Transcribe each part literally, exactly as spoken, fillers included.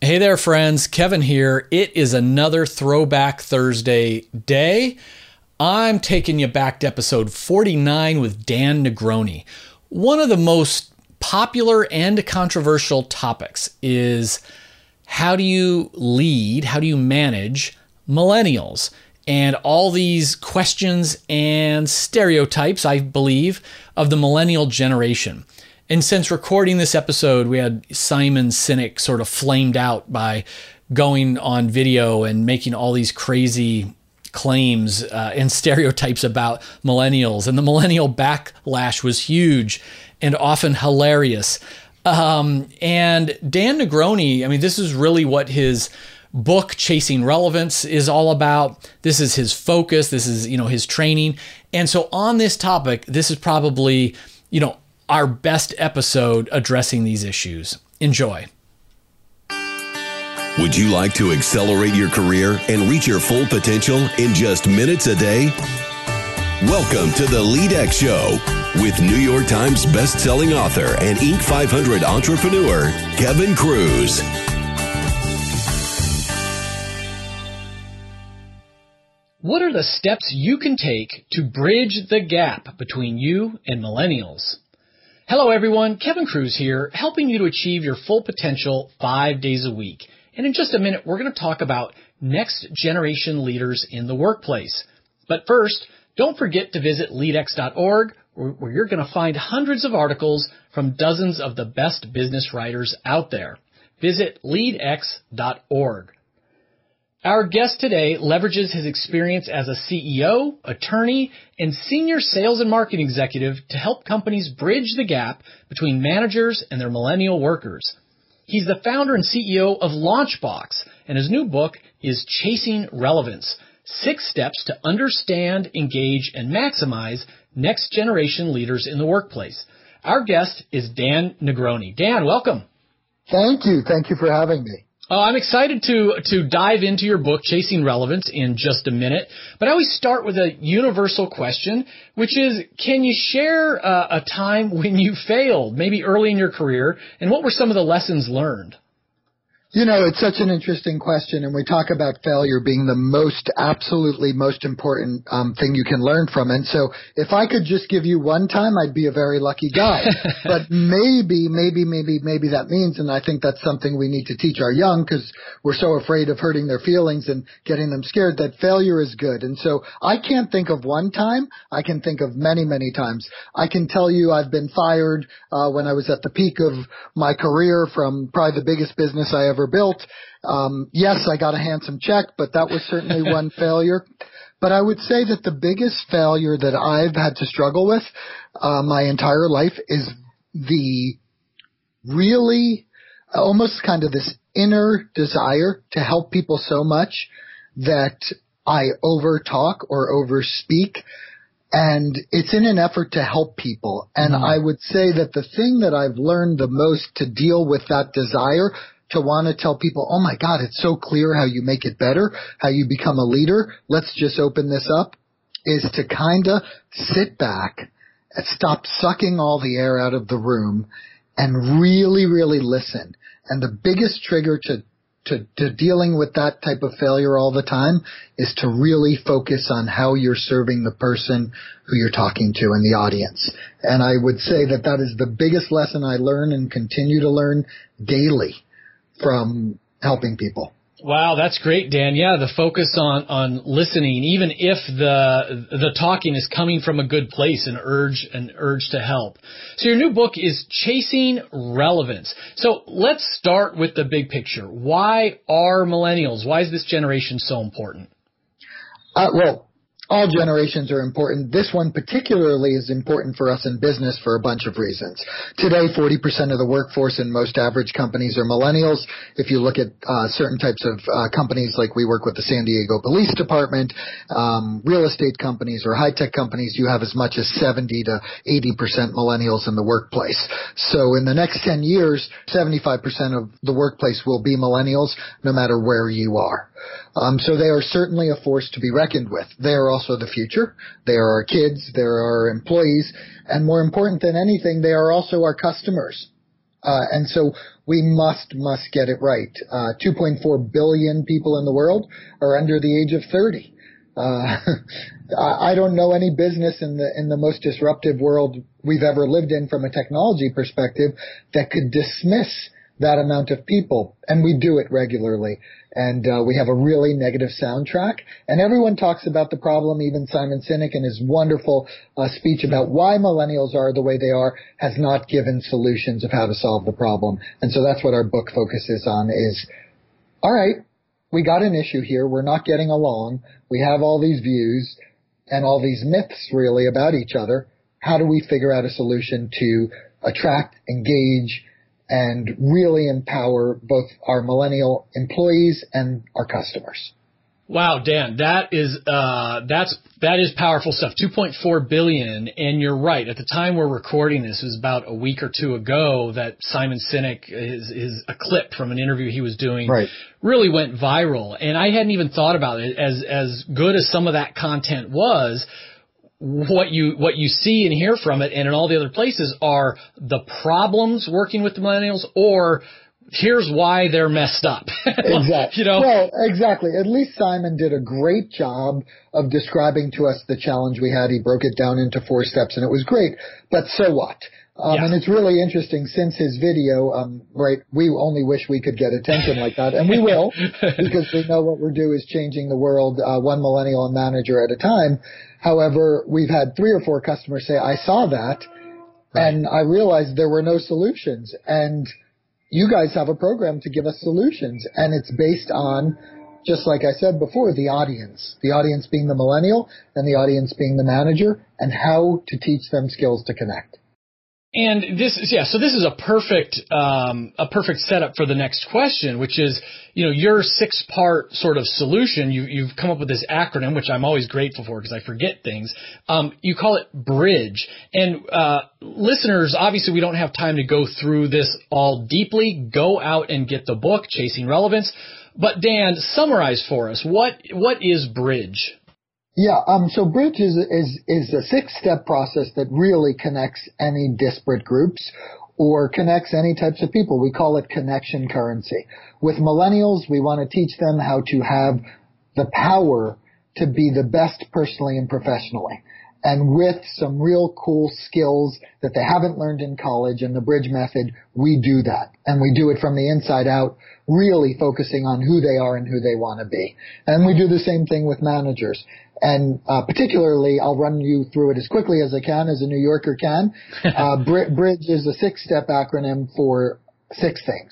Hey there, friends. Kevin here. It is another Throwback Thursday day. I'm taking you back to episode forty-nine with Dan Negroni. One of the most popular and controversial topics is how do you lead, how do you manage millennials? And all these questions and stereotypes, I believe, of the millennial generation. And since recording this episode, we had Simon Sinek sort of flamed out by going on video and making all these crazy claims uh, and stereotypes about millennials. And the millennial backlash was huge and often hilarious. Um, and Dan Negroni, I mean, this is really what his book, Chasing Relevance, is all about. This is his focus. This is, you know, his training. And so on this topic, this is probably, you know, our best episode addressing these issues. Enjoy. Would you like to accelerate your career and reach your full potential in just minutes a day? Welcome to the LeadX Show with New York Times best-selling author and Inc five hundred entrepreneur, Kevin Kruse. What are the steps you can take to bridge the gap between you and millennials? Hello everyone, Kevin Kruse here, helping you to achieve your full potential five days a week. And in just a minute, we're going to talk about next generation leaders in the workplace. But first, don't forget to visit lead x dot org, where you're going to find hundreds of articles from dozens of the best business writers out there. Visit lead x dot org. Our guest today leverages his experience as a C E O, attorney, and senior sales and marketing executive to help companies bridge the gap between managers and their millennial workers. He's the founder and C E O of Launchbox, and his new book is Chasing Relevance, Six Steps to Understand, Engage, and Maximize Next Generation Leaders in the Workplace. Our guest is Dan Negroni. Dan, welcome. Thank you. Thank you for having me. Uh, I'm excited to to dive into your book, Chasing Relevance, in just a minute. But I always start with a universal question, which is, can you share uh, a time when you failed, maybe early in your career, and what were some of the lessons learned? You know, it's such an interesting question, and we talk about failure being the most, absolutely most important um, thing you can learn from. And so if I could just give you one time, I'd be a very lucky guy. But maybe, maybe, maybe, maybe that means, and I think that's something we need to teach our young, because we're so afraid of hurting their feelings and getting them scared, that failure is good. And so I can't think of one time. I can think of many, many times. I can tell you I've been fired uh, when I was at the peak of my career from probably the biggest business I ever built. Um, yes, I got a handsome check, but that was certainly one failure. But I would say that the biggest failure that I've had to struggle with uh, my entire life is the really almost kind of this inner desire to help people so much that I overtalk or overspeak. And it's in an effort to help people. And mm-hmm. I would say that the thing that I've learned the most to deal with that desire to want to tell people, oh my God, it's so clear how you make it better, how you become a leader. Let's just open this up, is to kind of sit back and stop sucking all the air out of the room and really, really listen. And the biggest trigger to To, to dealing with that type of failure all the time is to really focus on how you're serving the person who you're talking to in the audience. And I would say that that is the biggest lesson I learn and continue to learn daily from helping people. Wow, that's great, Dan. Yeah, the focus on, on listening, even if the the talking is coming from a good place, an urge, an urge to help. So your new book is Chasing Relevance. So let's start with the big picture. Why are millennials? Why is this generation so important? Uh, well, all generations are important. This one particularly is important for us in business for a bunch of reasons. Today, forty percent of the workforce in most average companies are millennials. If you look at uh, certain types of uh, companies, like we work with the San Diego Police Department, um, real estate companies or high-tech companies, you have as much as seventy to eighty percent millennials in the workplace. So in the next ten years, seventy-five percent of the workplace will be millennials, no matter where you are. Um, so they are certainly a force to be reckoned with. They are also the future. They are our kids. They are our employees. And more important than anything, they are also our customers. Uh, and so we must, must get it right. Uh, two point four billion people in the world are under the age of thirty. Uh, I don't know any business in the, in the most disruptive world we've ever lived in from a technology perspective that could dismiss that amount of people. And we do it regularly. And, uh, we have a really negative soundtrack. And everyone talks about the problem. Even Simon Sinek in his wonderful uh, speech about why millennials are the way they are has not given solutions of how to solve the problem. And so that's what our book focuses on is, all right, we got an issue here. We're not getting along. We have all these views and all these myths really about each other. How do we figure out a solution to attract, engage, and really empower both our millennial employees and our customers? Wow, Dan, that is uh, that's that is powerful stuff. two point four billion, and you're right. At the time we're recording this, it was about a week or two ago that Simon Sinek, his, his a clip from an interview he was doing, right, really went viral. And I hadn't even thought about it. As as good as some of that content was, what you what you see and hear from it, and in all the other places, are the problems working with the millennials, or here's why they're messed up. Exactly. You know? Well, exactly. At least Simon did a great job of describing to us the challenge we had. He broke it down into four steps, and it was great. But so what? Um, yeah. And it's really interesting since his video, um, right, we only wish we could get attention like that, and we will, because we know what we're doing is changing the world uh, one millennial and manager at a time. However, we've had three or four customers say, I saw that, right, and I realized there were no solutions. And you guys have a program to give us solutions, and it's based on, just like I said before, the audience, the audience being the millennial and the audience being the manager, and how to teach them skills to connect. And this is, yeah, so this is a perfect, um, a perfect setup for the next question, which is, you know, your six part sort of solution. You, you've come up with this acronym, which I'm always grateful for because I forget things. Um, you call it BRIDGE. And, uh, listeners, obviously we don't have time to go through this all deeply. Go out and get the book, Chasing Relevance. But Dan, summarize for us. What, what is BRIDGE? Yeah, um, so BRIDGE is, is, is a six-step process that really connects any disparate groups or connects any types of people. We call it connection currency. With millennials, we want to teach them how to have the power to be the best personally and professionally. And with some real cool skills that they haven't learned in college and the BRIDGE method, we do that. And we do it from the inside out, really focusing on who they are and who they want to be. And we do the same thing with managers. And uh, particularly, I'll run you through it as quickly as I can, as a New Yorker can. Uh, BRIDGE is a six-step acronym for six things.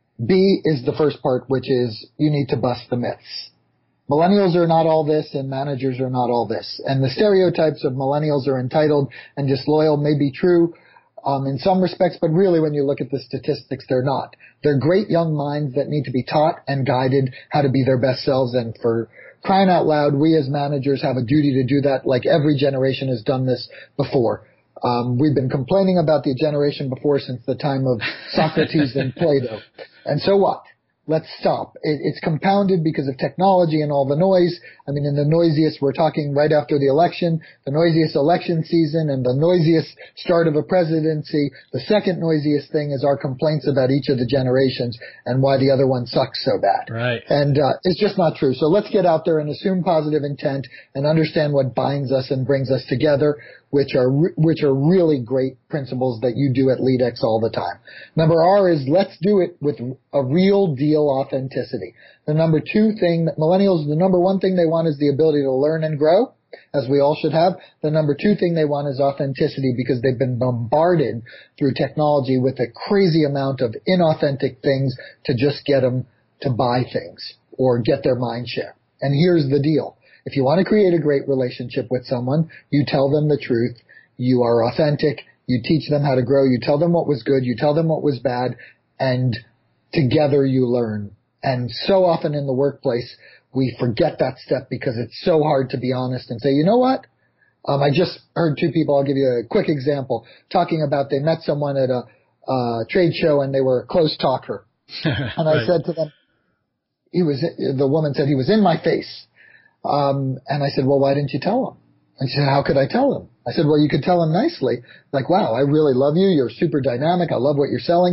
B is the first part, which is you need to bust the myths. Millennials are not all this, and managers are not all this. And the stereotypes of millennials are entitled and disloyal may be true um, in some respects, but really when you look at the statistics, they're not. They're great young minds that need to be taught and guided how to be their best selves. And for crying out loud, we as managers have a duty to do that, like every generation has done this before. Um, we've been complaining about the generation before since the time of Socrates and Plato. And so what? Let's stop. It, it's compounded because of technology and all the noise. I mean, in the noisiest, we're talking right after the election, the noisiest election season and the noisiest start of a presidency. The second noisiest thing is our complaints about each of the generations and why the other one sucks so bad. Right. And uh, it's just not true. So let's get out there and assume positive intent and understand what binds us and brings us together, which are re- which are really great principles that you do at LeadX all the time. Number R is let's do it with a real deal authenticity. The number two thing that millennials, the number one thing they want is the ability to learn and grow, as we all should have. The number two thing they want is authenticity because they've been bombarded through technology with a crazy amount of inauthentic things to just get them to buy things or get their mind share. And here's the deal. If you want to create a great relationship with someone, you tell them the truth, you are authentic, you teach them how to grow, you tell them what was good, you tell them what was bad, and together you learn. And so often in the workplace, we forget that step because it's so hard to be honest and say, you know what? Um, I just heard two people, I'll give you a quick example, talking about they met someone at a uh, trade show and they were a close talker. And I right. said to them, he was, the woman said he was in my face. Um, and I said, well, why didn't you tell him? And she said, how could I tell him? I said, well, you could tell him nicely. Like, wow, I really love you. You're super dynamic. I love what you're selling.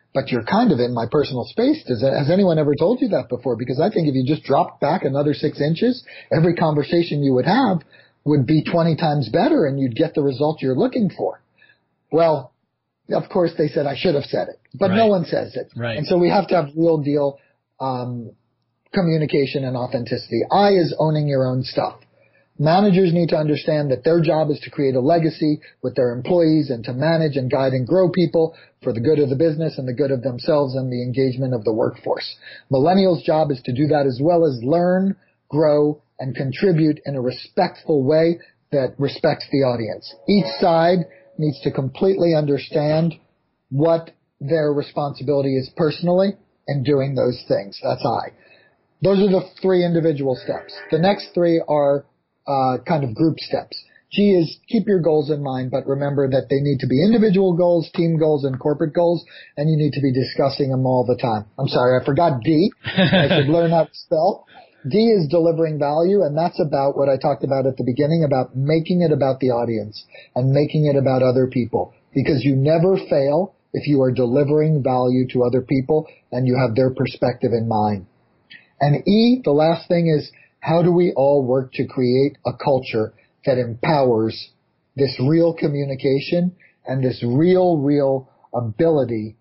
but you're kind of in my personal space. Does that, has anyone ever told you that before? Because I think if you just dropped back another six inches, every conversation you would have would be twenty times better and you'd get the result you're looking for. Well, of course they said I should have said it, but right. no one says it. Right. And so we have to have real deal, um, communication and authenticity. I is owning your own stuff. Managers need to understand that their job is to create a legacy with their employees and to manage and guide and grow people for the good of the business and the good of themselves and the engagement of the workforce. Millennials' job is to do that as well as learn, grow, and contribute in a respectful way that respects the audience. Each side needs to completely understand what their responsibility is personally in doing those things. That's I. Those are the three individual steps. The next three are Uh, kind of group steps. G is keep your goals in mind, but remember that they need to be individual goals, team goals, and corporate goals, and you need to be discussing them all the time. I'm sorry, I forgot D. I should learn how to spell. D is delivering value, and that's about what I talked about at the beginning, about making it about the audience and making it about other people, because you never fail if you are delivering value to other people and you have their perspective in mind. And E, the last thing is, how do we all work to create a culture that empowers this real communication and this real, real ability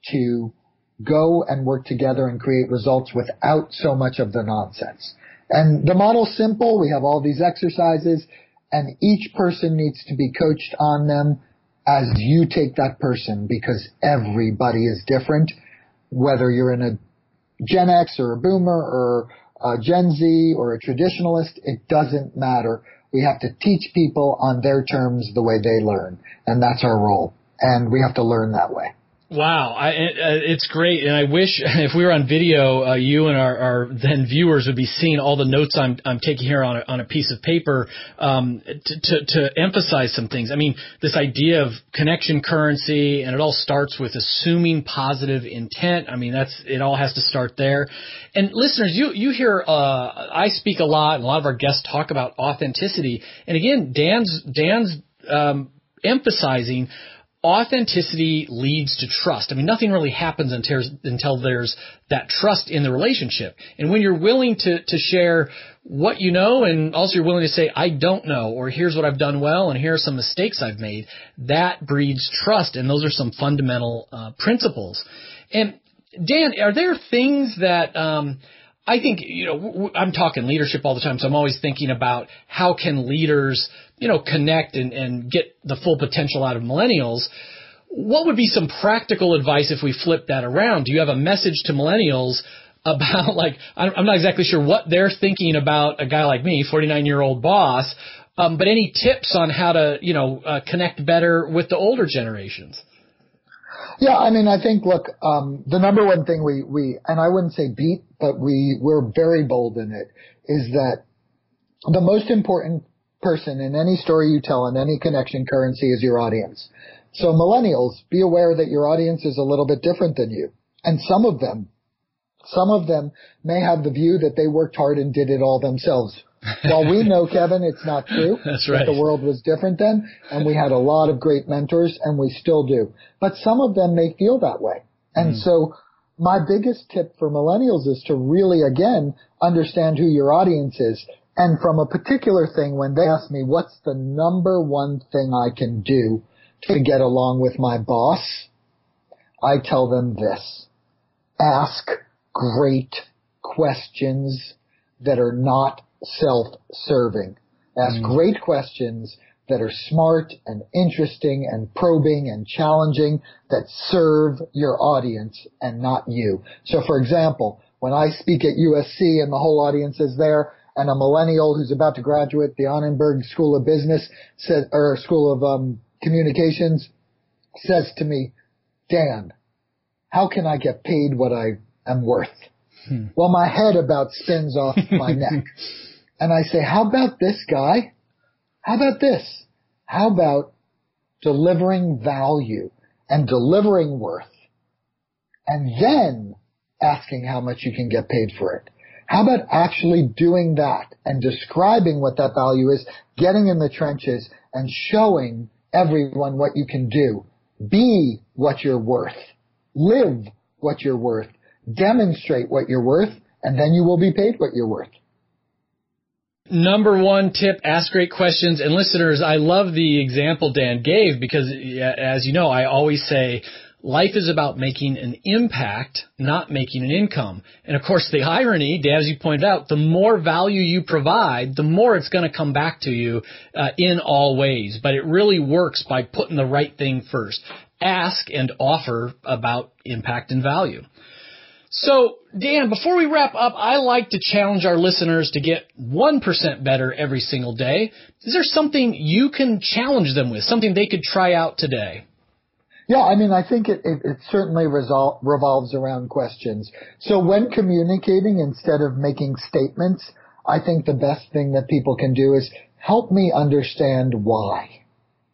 to go and work together and create results without so much of the nonsense? And the model's simple. We have all these exercises, and each person needs to be coached on them as you take that person, because everybody is different, whether you're in a Gen X or a Boomer or a Gen Z or a traditionalist, it doesn't matter. We have to teach people on their terms the way they learn, and that's our role. And we have to learn that way. Wow, I, it's great, and I wish if we were on video, uh, you and our, our then viewers would be seeing all the notes I'm, I'm taking here on a, on a piece of paper um, to, to, to emphasize some things. I mean, this idea of connection currency, and it all starts with assuming positive intent. I mean, that's it. All has to start there. And listeners, you you hear uh, I speak a lot, and a lot of our guests talk about authenticity. And again, Dan's Dan's um, emphasizing. Authenticity leads to trust. I mean, nothing really happens until, until there's that trust in the relationship. And when you're willing to, to share what you know, and also you're willing to say, I don't know, or here's what I've done well, and here are some mistakes I've made, that breeds trust. And those are some fundamental uh, principles. And Dan, are there things that um, I think, you know, I'm talking leadership all the time, so I'm always thinking about how can leaders you know, connect and, and get the full potential out of millennials. What would be some practical advice if we flip that around? Do you have a message to millennials about, like, I'm not exactly sure what they're thinking about a guy like me, forty-nine-year-old boss, um, but any tips on how to, you know, uh, connect better with the older generations? Yeah, I mean, I think, look, um, the number one thing we, we, and I wouldn't say beat, but we, we're very bold in it, is that the most important person in any story you tell in any connection currency is your audience. So millennials, be aware that your audience is a little bit different than you. And some of them, some of them may have the view that they worked hard and did it all themselves. While we know, Kevin, it's not true. That's right. That the world was different then, and we had a lot of great mentors, and we still do. But some of them may feel that way. And mm. so my biggest tip for millennials is to really, again, understand who your audience is. And from a particular thing, when they ask me, what's the number one thing I can do to get along with my boss? I tell them this. Ask great questions that are not self-serving. Ask mm. great questions that are smart and interesting and probing and challenging that serve your audience and not you. So, for example, when I speak at U S C and the whole audience is there, and a millennial who's about to graduate the Annenberg School of Business says, or School of um, Communications says to me, Dan, how can I get paid what I am worth? Hmm. Well, my head about spins off my neck. And I say, how about this guy? How about this? How about delivering value and delivering worth and then asking how much you can get paid for it? How about actually doing that and describing what that value is, getting in the trenches and showing everyone what you can do? Be what you're worth. Live what you're worth. Demonstrate what you're worth, and then you will be paid what you're worth. Number one tip, ask great questions. And listeners, I love the example Dan gave because, as you know, I always say life is about making an impact, not making an income. And, of course, the irony, Dan, as you pointed out, the more value you provide, the more it's going to come back to you uh, in all ways. But it really works by putting the right thing first. Ask and offer about impact and value. So, Dan, before we wrap up, I like to challenge our listeners to get one percent better every single day. Is there something you can challenge them with, something they could try out today? Yeah, I mean, I think it, it, it certainly resol- revolves around questions. So when communicating, instead of making statements, I think the best thing that people can do is help me understand why.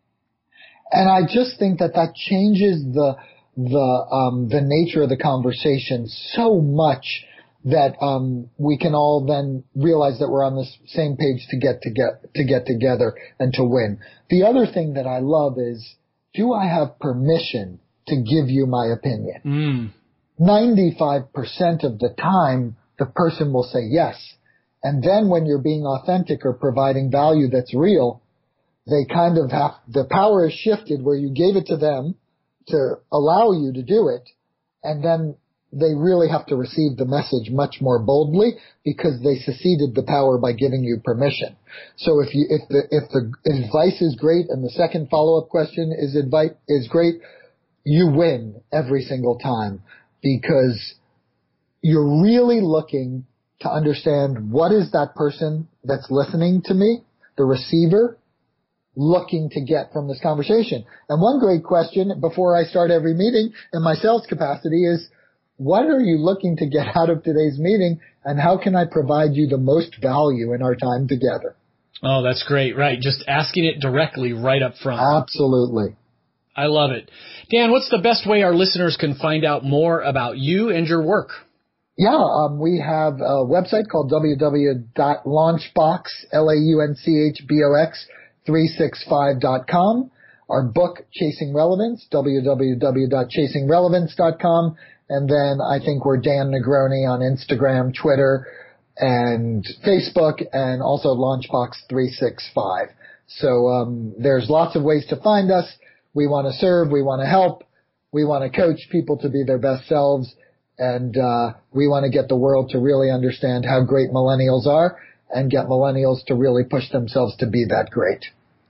And I just think that that changes the the um the nature of the conversation so much that um we can all then realize that we're on the same page to get to get to get together and to win. The other thing that I love is, do I have permission to give you my opinion? Mm. ninety-five percent of the time the person will say yes. And then when you're being authentic or providing value that's real, they kind of have, the power is shifted where you gave it to them to allow you to do it, and then they really have to receive the message much more boldly because they seceded the power by giving you permission. So if you if the if the advice is great and the second follow-up question is advice is great, you win every single time because you're really looking to understand what is that person that's listening to me, the receiver, looking to get from this conversation. And one great question before I start every meeting in my sales capacity is, what are you looking to get out of today's meeting, and how can I provide you the most value in our time together? Oh, that's great. Right. Just asking it directly right up front. Absolutely. I love it. Dan, what's the best way our listeners can find out more about you and your work? Yeah, um, we have a website called w w w dot launchbox, L A U N C H B O X, three sixty-five dot com. Our book, Chasing Relevance, w w w dot chasing relevance dot com. And then I think we're Dan Negroni on Instagram, Twitter, and Facebook, and also Launchbox three sixty-five. So um, there's lots of ways to find us. We want to serve. We want to help. We want to coach people to be their best selves. And uh, we want to get the world to really understand how great millennials are and get millennials to really push themselves to be that great.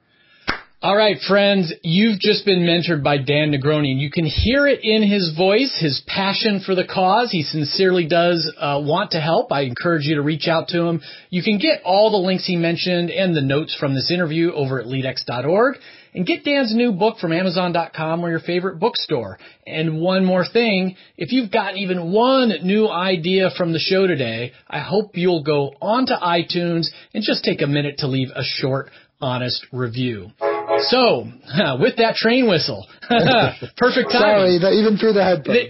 All right, friends, you've just been mentored by Dan Negroni, and you can hear it in his voice, his passion for the cause. He sincerely does uh, want to help. I encourage you to reach out to him. You can get all the links he mentioned and the notes from this interview over at leadex dot org. And get Dan's new book from amazon dot com or your favorite bookstore. And one more thing, if you've got even one new idea from the show today, I hope you'll go onto iTunes and just take a minute to leave a short, honest review. So, with that train whistle, perfect timing. Sorry, even through the headphones.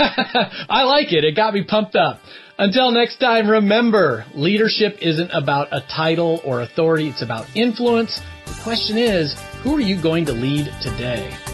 I like it. It got me pumped up. Until next time, remember, leadership isn't about a title or authority. It's about influence. The question is, who are you going to lead today?